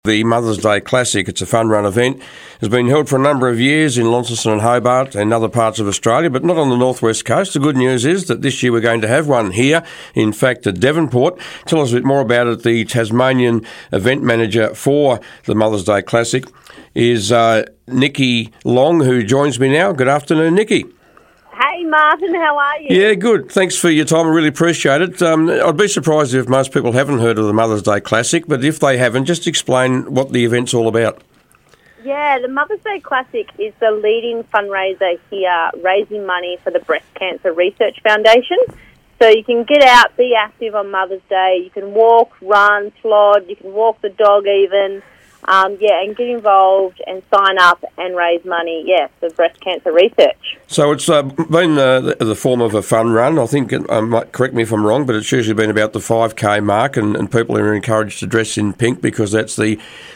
The Mother's Day Classic, it's a fun run event, has been held for a number of years in Launceston and Hobart and other parts of Australia, but not on the northwest coast. The good news is that this year we're going to have one here, in fact at Devonport. Tell us a bit more about it. The Tasmanian event manager for the Mother's Day Classic is Nikki Long, who joins me now. Good afternoon, Nikki. Hey Martin, how are you? Yeah, good. Thanks for your time. I really appreciate it. I'd be surprised if most people haven't heard of the Mother's Day Classic, but if they haven't, just explain what the event's all about. Yeah, the Mother's Day Classic is the leading fundraiser here, raising money for the Breast Cancer Research Foundation. So you can get out, be active on Mother's Day. You can walk, run, plod, you can walk the dog even. And get involved and sign up and raise money, for breast cancer research. So it's been the form of a fun run. I think, correct me if I'm wrong, but it's usually been about the 5K mark, and people are encouraged to dress in pink because that's the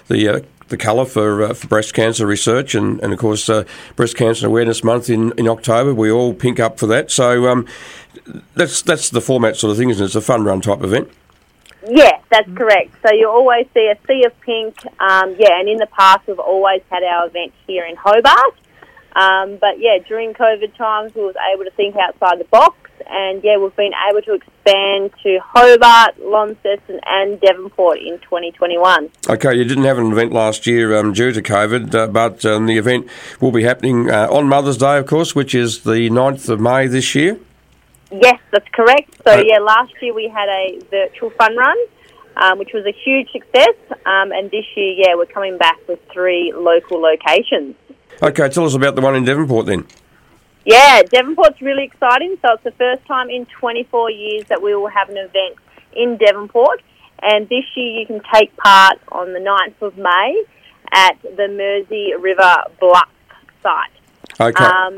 colour for breast cancer research, and of course Breast Cancer Awareness Month in October. We all pink up for that. So that's the format sort of thing, isn't it? It's a fun run type event. Yeah, that's correct. So you always see a sea of pink, and in the past we've always had our event here in Hobart. But during COVID times we was able to think outside the box, and we've been able to expand to Hobart, Launceston and Devonport in 2021. Okay, you didn't have an event last year due to COVID, but the event will be happening on Mother's Day, of course, which is the 9th of May this year. Yes, that's correct. So, last year we had a virtual fun run, which was a huge success. And this year, we're coming back with 3 local locations. Okay, tell us about the one in Devonport then. Yeah, Devonport's really exciting. So it's the first time in 24 years that we will have an event in Devonport. And this year you can take part on the 9th of May at the Mersey River Bluff site. Okay.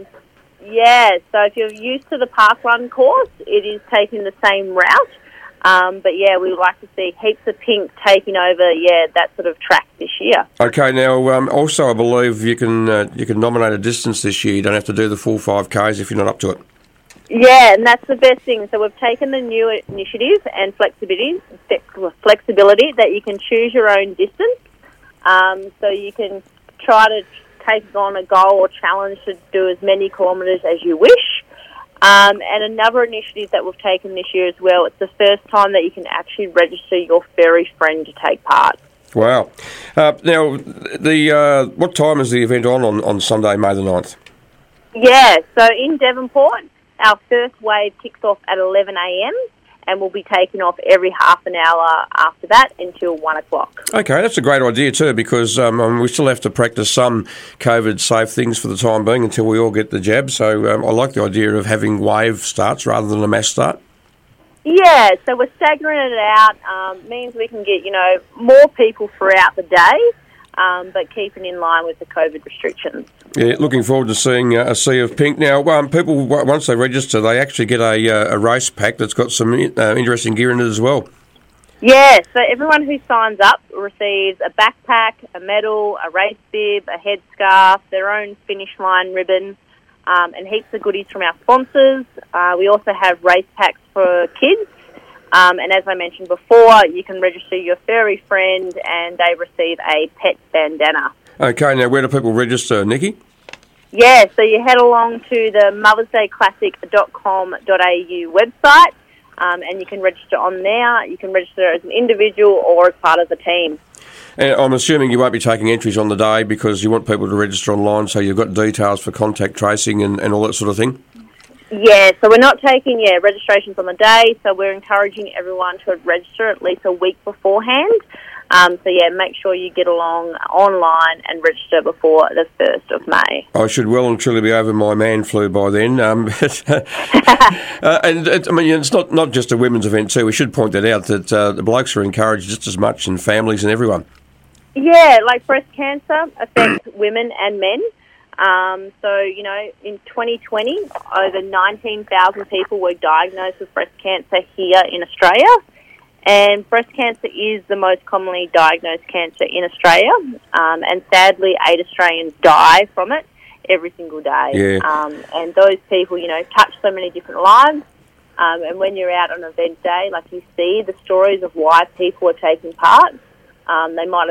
So if you're used to the parkrun course, it is taking the same route. But we would like to see heaps of pink taking over, that sort of track this year. Okay, now also I believe you can nominate a distance this year. You don't have to do the full 5Ks if you're not up to it. Yeah, and that's the best thing. So we've taken the new initiative and flexibility that you can choose your own distance. So you can try to take on a goal or challenge to do as many kilometres as you wish. And another initiative that we've taken this year as well, it's the first time that you can actually register your furry friend to take part. Wow. Now, what time is the event on Sunday, May the 9th? Yeah, so in Devonport, our first wave kicks off at 11 a.m, and we'll be taking off every half an hour after that until 1 o'clock. Okay, that's a great idea too, because we still have to practice some COVID-safe things for the time being until we all get the jab. So I like the idea of having wave starts rather than a mass start. Yeah, so we're staggering it out. Means we can get, more people throughout the day, but keeping in line with the COVID restrictions. Yeah, looking forward to seeing a sea of pink. Now, people, once they register, they actually get a race pack that's got some interesting gear in it as well. Yeah, so everyone who signs up receives a backpack, a medal, a race bib, a headscarf, their own finish line ribbon, and heaps of goodies from our sponsors. We also have race packs for kids. And as I mentioned before, you can register your furry friend and they receive a pet bandana. Okay, now where do people register, Nikki? Yeah, so you head along to the mothersdayclassic.com.au website and you can register on there. You can register as an individual or as part of the team. And I'm assuming you won't be taking entries on the day because you want people to register online, so you've got details for contact tracing and all that sort of thing? Yeah, so we're not taking registrations on the day, so we're encouraging everyone to register at least a week beforehand. Make sure you get along online and register before the 1st of May. I should well and truly be over my man flu by then. It's not just a women's event too. We should point that out, that the blokes are encouraged just as much, and families and everyone. Yeah, like breast cancer affects women and men. In 2020, over 19,000 people were diagnosed with breast cancer here in Australia. And breast cancer is the most commonly diagnosed cancer in Australia. And sadly, 8 Australians die from it every single day. Yeah. And those people, touch so many different lives. And when you're out on event day, like you see the stories of why people are taking part. They might have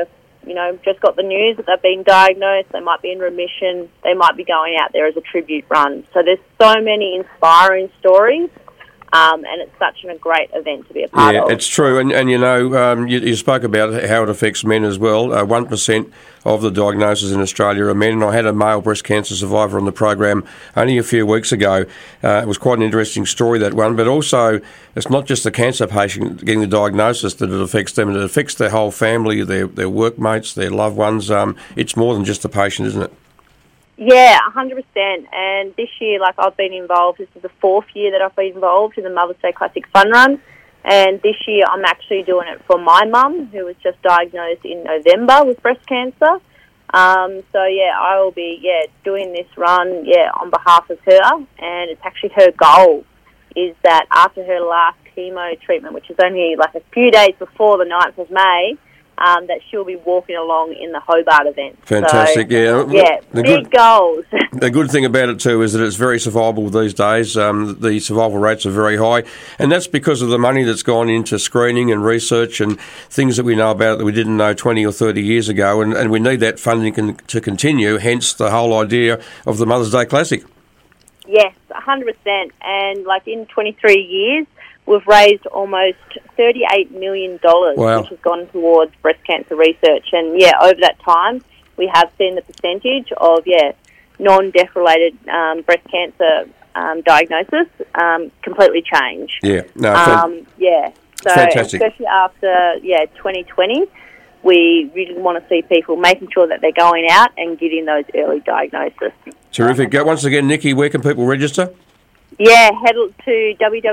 just got the news that they've been diagnosed, they might be in remission, they might be going out there as a tribute run. So there's so many inspiring stories, and it's such a great event to be a part of. Yeah, it's true. And you spoke about how it affects men as well. 1% of the diagnoses in Australia are men, and I had a male breast cancer survivor on the program only a few weeks ago. It was quite an interesting story, that one, but also it's not just the cancer patient getting the diagnosis that it affects them, it affects their whole family, their workmates, their loved ones. It's more than just the patient, isn't it? Yeah, 100%. And this year, I've been involved, this is the 4th year that I've been involved in the Mother's Day Classic Fun Run. And this year I'm actually doing it for my mum, who was just diagnosed in November with breast cancer. I will be, doing this run, on behalf of her. And it's actually her goal is that after her last chemo treatment, which is only a few days before the 9th of May, that she'll be walking along in the Hobart event. Fantastic, big goals. The good thing about it too is that it's very survivable these days. The survival rates are very high, and that's because of the money that's gone into screening and research and things that we know about that we didn't know 20 or 30 years ago, and we need that funding to continue, hence the whole idea of the Mother's Day Classic. Yes, 100%. And in 23 years, we've raised almost $38 million, which has gone towards breast cancer research. And, over that time, we have seen the percentage of, non-death-related breast cancer diagnosis completely change. Yeah. No, So, fantastic. Especially after, 2020, we really want to see people making sure that they're going out and getting those early diagnoses. Terrific. Once again, Nikki, where can people register? Yeah, head to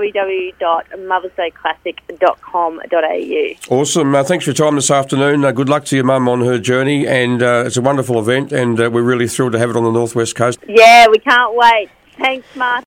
www.mothersdayclassic.com.au. Awesome. Thanks for your time this afternoon. Good luck to your mum on her journey, and it's a wonderful event, and we're really thrilled to have it on the North West Coast. Yeah, we can't wait. Thanks, Mark.